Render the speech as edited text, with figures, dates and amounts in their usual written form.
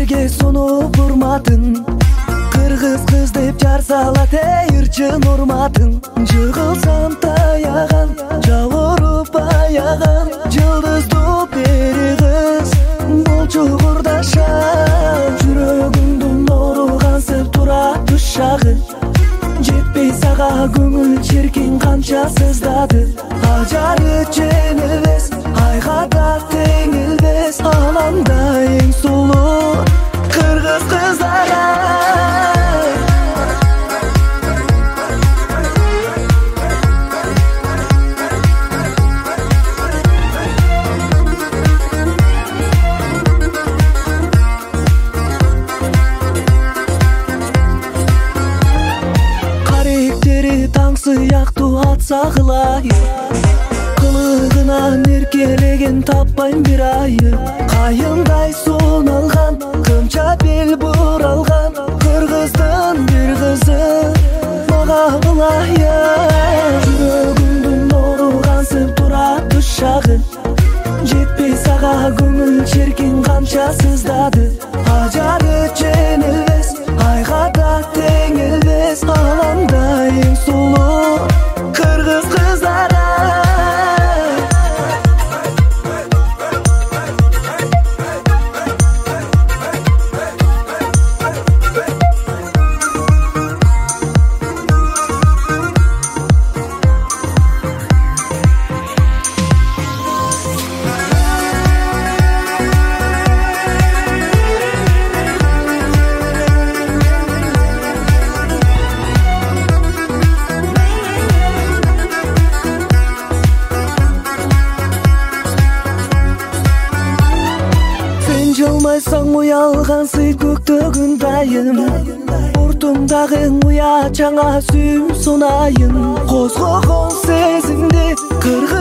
жерге сонуп урматың, кыргыз кыз деп жар салат ырчын урматың. Жыгылсам таяган, жауырып аяган, жылдызды бери кыз болчу курдашам. Жүрөгүмдүн ооруган сеп турат ушагы, жетпей сага көңүл черкин канча сыздады. Ажары жеңилбес, айга да теңилбес, аламда эң сулуу кыргыз кыздары. Каректери таң сыяктуу атса кылайып, кылыгынан эркелеген таппайм бир айып. Кайындай суналган, кымча бел буралган, кыргыздын бир кызы мага ылайык. Жүрөгүмдүн ооруган сеп турат ушагы, жетпей сага көңүл черкин канча сыздады. Ажары жеңилбес, айга да теңилбес, аламда эң сулуу кыргыз кыздары. Жылмайсаң уялган сый көктөгүн дайым, уртуңдагы уя жаңа сүйүм сунайын. Козгогон сезимди кыргыз